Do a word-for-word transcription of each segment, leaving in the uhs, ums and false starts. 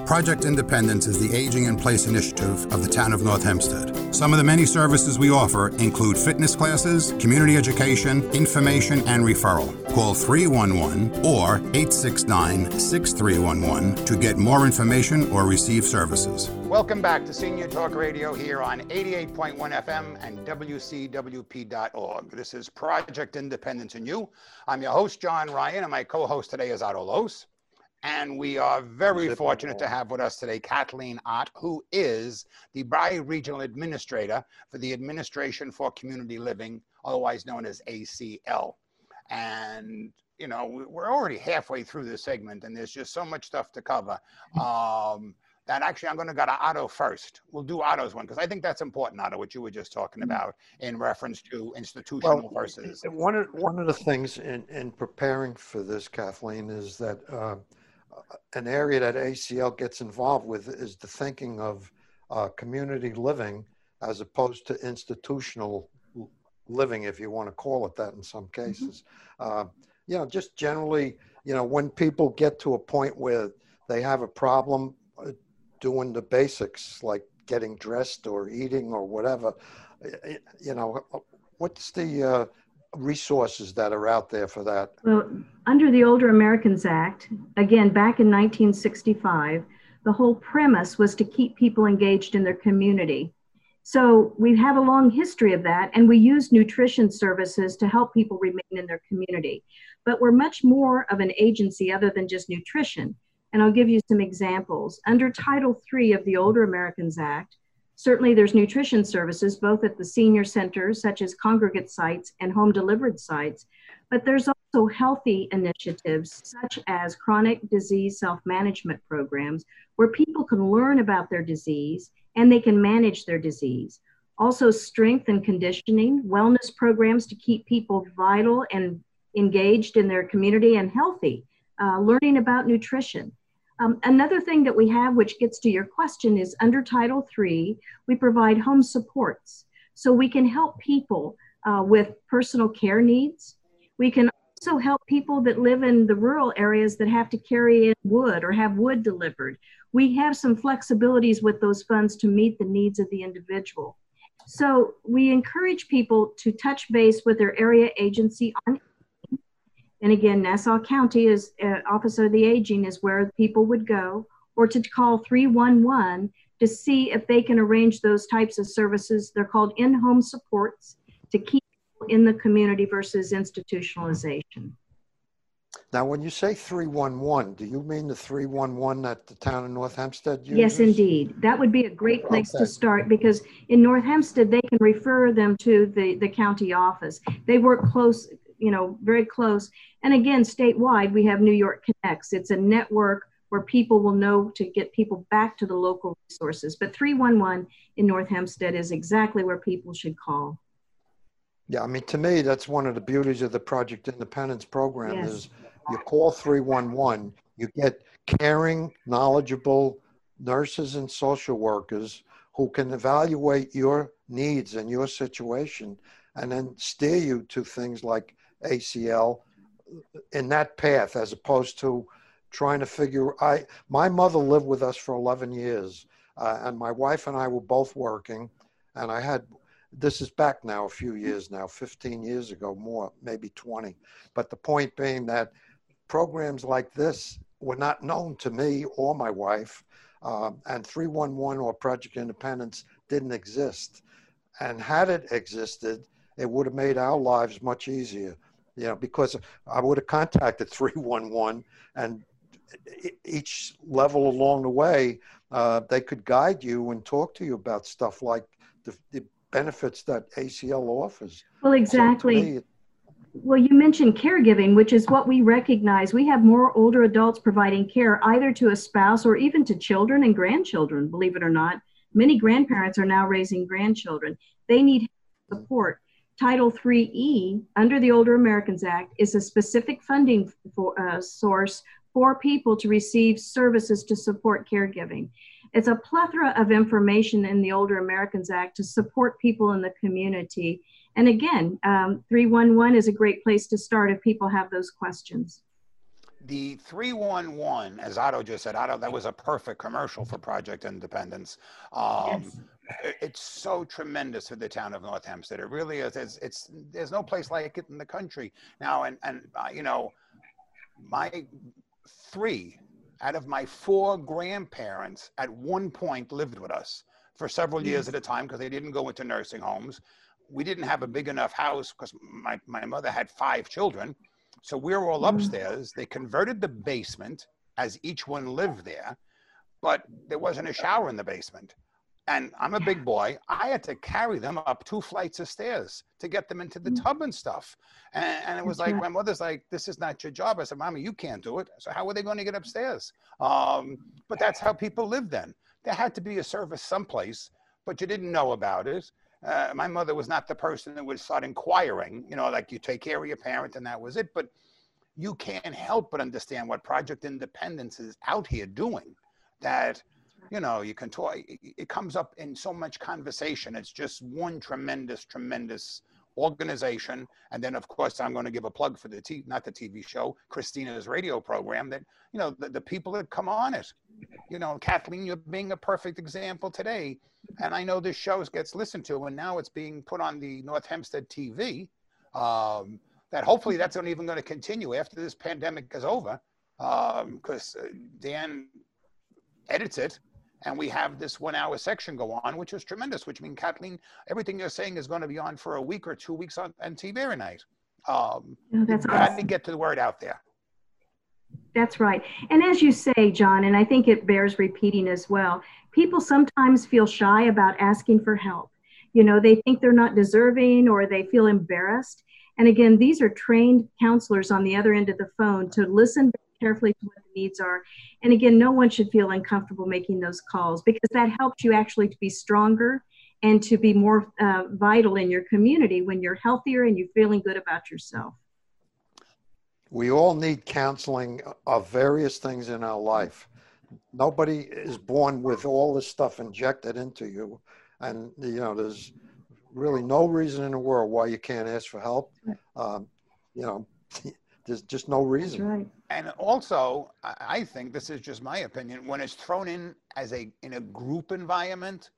Project Independence is the Aging in Place initiative of the town of North Hempstead. Some of the many services we offer include fitness classes, community education, information, and referral. Call three one one or eight six nine, six three one one to get more information or receive services. Welcome back to Senior Talk Radio here on eighty-eight point one F M and W C W P dot org. This is Project Independence and You. I'm your host, John Ryan, and my co-host today is Otto Los. And we are very fortunate to have with us today Kathleen Ott, who is the Bi-Regional Administrator for the Administration for Community Living, otherwise known as A C L. And, you know, we're already halfway through this segment, and there's just so much stuff to cover. Um, that actually, I'm going to go to Otto first. We'll do Otto's one, because I think that's important, Otto, what you were just talking about in reference to institutional well, versus... One of, one of the things in, in preparing for this, Kathleen, is that uh, an area that A C L gets involved with is the thinking of uh, community living as opposed to institutional living, if you want to call it that in some cases. Mm-hmm. uh, you know, just generally, you know, when people get to a point where they have a problem uh, doing the basics, like getting dressed or eating or whatever, you know, what's the uh, resources that are out there for that? Well, under the Older Americans Act, again, back in nineteen sixty-five, the whole premise was to keep people engaged in their community. So we have a long history of that, and we use nutrition services to help people remain in their community. But we're much more of an agency other than just nutrition. And I'll give you some examples. Under Title three of the Older Americans Act, certainly there's nutrition services, both at the senior centers, such as congregate sites and home delivered sites, but there's also healthy initiatives, such as chronic disease self-management programs, where people can learn about their disease and they can manage their disease. Also strength and conditioning, wellness programs to keep people vital and engaged in their community and healthy, uh, learning about nutrition. Um, another thing that we have, which gets to your question, is under Title three, we provide home supports. So we can help people uh, with personal care needs. We can also help people that live in the rural areas that have to carry in wood or have wood delivered. We have some flexibilities with those funds to meet the needs of the individual. So we encourage people to touch base with their area agency on. And again, Nassau County is uh, Office of the Aging is where people would go, or to call three one one to see if they can arrange those types of services. They're called in-home supports to keep people in the community versus institutionalization. Now, when you say three one one, do you mean the three one one that the town of North Hempstead uses? Yes, indeed. That would be a great place okay. to start, because in North Hempstead, they can refer them to the, the county office. They work close, you know, very close. And again, statewide, we have New York Connects. It's a network where people will know to get people back to the local resources. But three one one in North Hempstead is exactly where people should call. Yeah, I mean, to me, that's one of the beauties of the Project Independence program yes. is you call three one one, you get caring, knowledgeable nurses and social workers who can evaluate your needs and your situation and then steer you to things like A C L in that path, as opposed to trying to figure. I my mother lived with us for eleven years, uh, and my wife and I were both working, and I had, this is back now a few years now, fifteen years ago, more, maybe twenty. But the point being that programs like this were not known to me or my wife, um, and three one one or Project Independence didn't exist. And had it existed, it would have made our lives much easier. You know, because I would have contacted three one one, and each level along the way, uh, they could guide you and talk to you about stuff like the, the benefits that A C L offers. Well, exactly. So me, well, you mentioned caregiving, which is what we recognize. We have more older adults providing care either to a spouse or even to children and grandchildren, believe it or not. Many grandparents are now raising grandchildren. They need support. Title three E, under the Older Americans Act, is a specific funding for, uh, source for people to receive services to support caregiving. It's a plethora of information in the Older Americans Act to support people in the community. And again, um, three one one is a great place to start if people have those questions. the three one one, as Otto just said, Otto, that was a perfect commercial for Project Independence. Um, Yes. It's so tremendous for the town of North Hempstead. It really is. It's, it's there's no place like it in the country now. And and uh, you know, my three out of my four grandparents at one point lived with us for several years Yes. at a time because they didn't go into nursing homes. We didn't have a big enough house because my, my mother had five children. So we were all Mm. upstairs. They converted the basement as each one lived there, but there wasn't a shower in the basement. And I'm a big boy. I had to carry them up two flights of stairs to get them into the tub and stuff. And, and it was That's like, right. my mother's like, this is not your job. I said, Mommy, you can't do it. So how are they going to get upstairs? Um, but that's how people lived then. There had to be a service someplace, but you didn't know about it. Uh, my mother was not the person that would start inquiring, you know, like you take care of your parent and that was it. But you can't help but understand what Project Independence is out here doing. That, you know, you can talk, it comes up in so much conversation. It's just one tremendous, tremendous organization. And then, of course, I'm going to give a plug for the T, not the T V show, Christina's radio program, that, you know, the, the people that come on it. You know, Kathleen, you're being a perfect example today. And I know this show gets listened to, and now it's being put on the North Hempstead T V. Um, that hopefully that's not even going to continue after this pandemic is over, because um, uh, Dan edits it. And we have this one hour section go on, which is tremendous, which means, Kathleen, everything you're saying is going to be on for a week or two weeks on, on T V every night. Um, Oh, that's you got awesome. to get the word out there. That's right. And as you say, John, and I think it bears repeating as well, people sometimes feel shy about asking for help. You know, they think they're not deserving or they feel embarrassed. And again, these are trained counselors on the other end of the phone to listen carefully to what the needs are. And again, no one should feel uncomfortable making those calls, because that helps you actually to be stronger and to be more uh, vital in your community when you're healthier and you're feeling good about yourself. We all need counseling of various things in our life. Nobody is born with all this stuff injected into you. And, you know, there's really no reason in the world why you can't ask for help. Um, you know, there's just no reason. That's right. And also, I think, this is just my opinion, when it's thrown in as a in a group environment,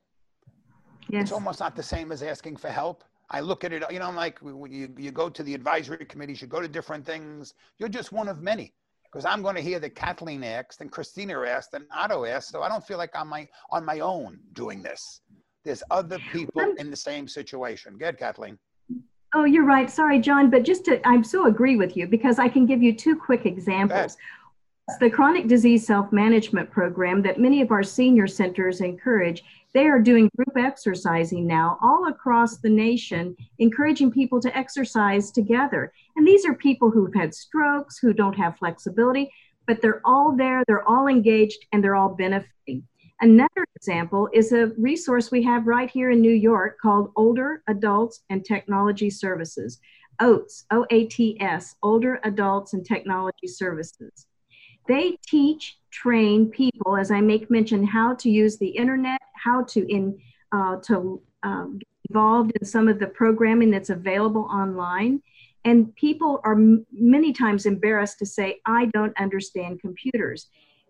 Yes. it's almost not the same as asking for help. I look at it, you know, I'm like, you, you go to the advisory committees, you go to different things, you're just one of many. Because I'm going to hear that Kathleen asked and Christina asked and Otto asked, so I don't feel like I'm my, on my own doing this. There's other people in the same situation. Go ahead, Kathleen. Oh, you're right. Sorry, John, but just to, I so agree with you, because I can give you two quick examples. It's the chronic disease self-management program that many of our senior centers encourage. They are doing group exercising now all across the nation, encouraging people to exercise together. And these are people who've had strokes, who don't have flexibility, but they're all there, they're all engaged, and they're all benefiting. Another example is a resource we have right here in New York called Older Adults and Technology Services, O A T S, O A T S, Older Adults and Technology Services. They teach, train people, as I make mention, how to use the internet, how to in uh, to um, get involved in some of the programming that's available online. And people are m many times embarrassed to say, I don't understand computers.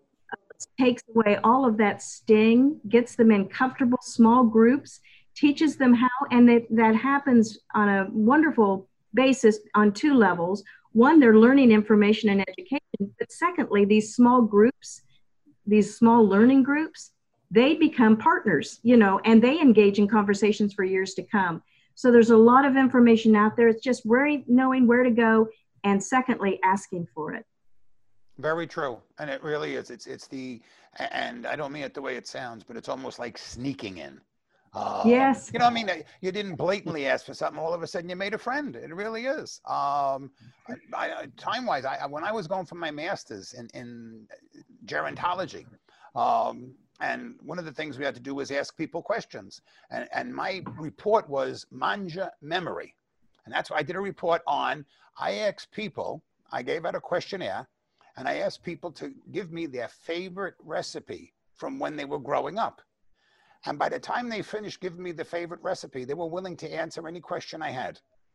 Takes away all of that sting, gets them in comfortable small groups, teaches them how, and that, that happens on a wonderful basis on two levels. One, they're learning information and education, but secondly, these small groups, these small learning groups, they become partners, you know, and they engage in conversations for years to come. So there's a lot of information out there. It's just really knowing where to go, and secondly, asking for it. Very true. And it really is. It's, it's the, and I don't mean it the way it sounds, but it's almost like sneaking in. Um, Yes. You know what I mean? You didn't blatantly ask for something. All of a sudden you made a friend. It really is. Um, I, I, time-wise, I, when I was going for my master's in, in gerontology, um, and one of the things we had to do was ask people questions. And, and my report was manja memory. And that's why I did a report on, I asked people, I gave out a questionnaire, and I asked people to give me their favorite recipe from when they were growing up. And by the time they finished giving me the favorite recipe, they were willing to answer any question I had.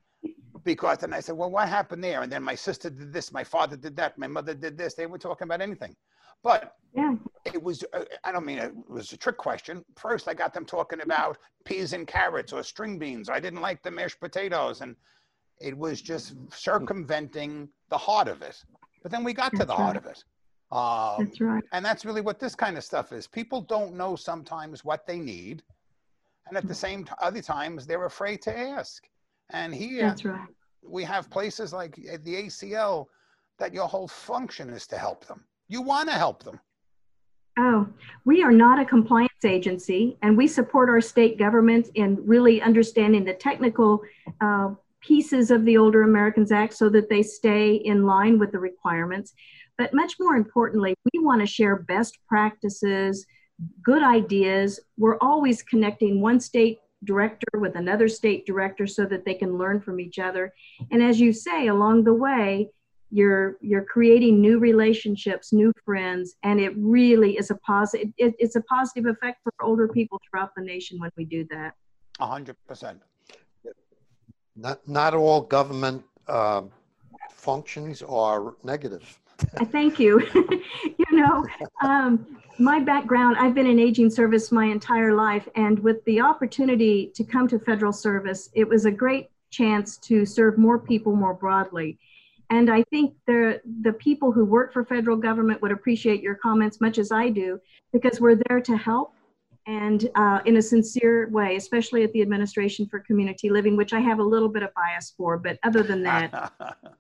Because then I said, well, what happened there? And then my sister did this, my father did that, my mother did this. They were talking about anything. But yeah. it was, uh, I don't mean it was a trick question. First, I got them talking about peas and carrots or string beans. I didn't like the mashed potatoes. And it was just circumventing the heart of it. But then we got that's to the right. heart of it. Um, that's right. And that's really what this kind of stuff is. People don't know sometimes what they need. And at the same t- other times, they're afraid to ask. And here, that's right. we have places like the A C L that your whole function is to help them. You want to help them. Oh, we are not a compliance agency, and we support our state government in really understanding the technical uh, pieces of the Older Americans Act so that they stay in line with the requirements. But much more importantly, we want to share best practices, good ideas. We're always connecting one state director with another state director so that they can learn from each other. And as you say, along the way, you're you're creating new relationships, new friends, and it really is a positive. It, it's a positive effect for older people throughout the nation when we do that. A hundred percent. Not not all government uh, functions are negative. Thank you. you know, um, my background, I've been in aging service my entire life, and with the opportunity to come to federal service, it was a great chance to serve more people more broadly. And I think the the people who work for federal government would appreciate your comments much as I do, because we're there to help and uh, in a sincere way, especially at the Administration for Community Living, which I have a little bit of bias for, but other than that.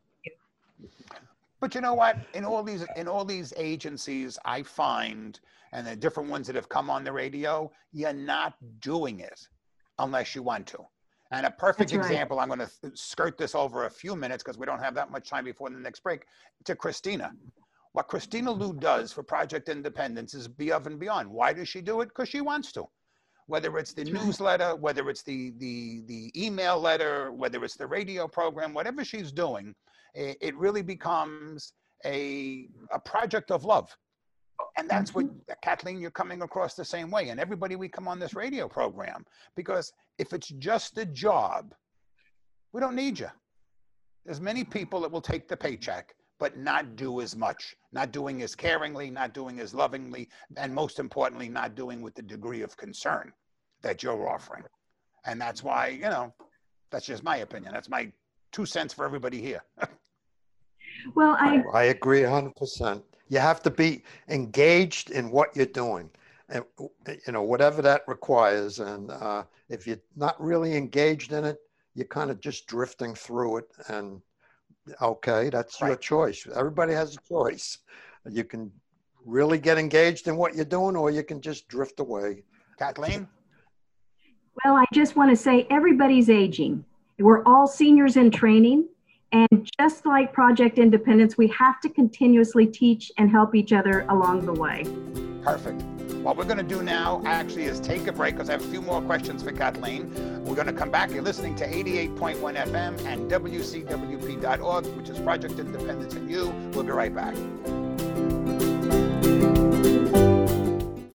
But you know what? In all these in all these agencies, I find, and the different ones that have come on the radio, you're not doing it unless you want to. And a perfect That's example, right. I'm going to th- skirt this over a few minutes because we don't have that much time before the next break, to Christina. What Christina Liu does for Project Independence is above and beyond. Why does she do it? Because she wants to. Whether it's the That's newsletter, right. whether it's the, the, the email letter, whether it's the radio program, whatever she's doing, it, it really becomes a, a project of love. And that's what, Kathleen, you're coming across the same way. And everybody we come on this radio program, because if it's just a job, we don't need you. There's many people that will take the paycheck, but not do as much, not doing as caringly, not doing as lovingly, and most importantly, not doing with the degree of concern that you're offering. And that's why, you know, that's just my opinion. That's my two cents for everybody here. Well, I... I agree one hundred percent. You have to be engaged in what you're doing, and you know, whatever that requires. And uh, if you're not really engaged in it, you're kind of just drifting through it. And okay, that's right. Your choice. Everybody has a choice. You can really get engaged in what you're doing, or you can just drift away. Kathleen? Well, I just want to say everybody's aging. We're all seniors in training. And just like Project Independence, we have to continuously teach and help each other along the way. Perfect. What we're going to do now actually is take a break because I have a few more questions for Kathleen. We're going to come back. You're listening to eighty-eight point one F M and W C W P dot org, which is Project Independence and You. We'll be right back.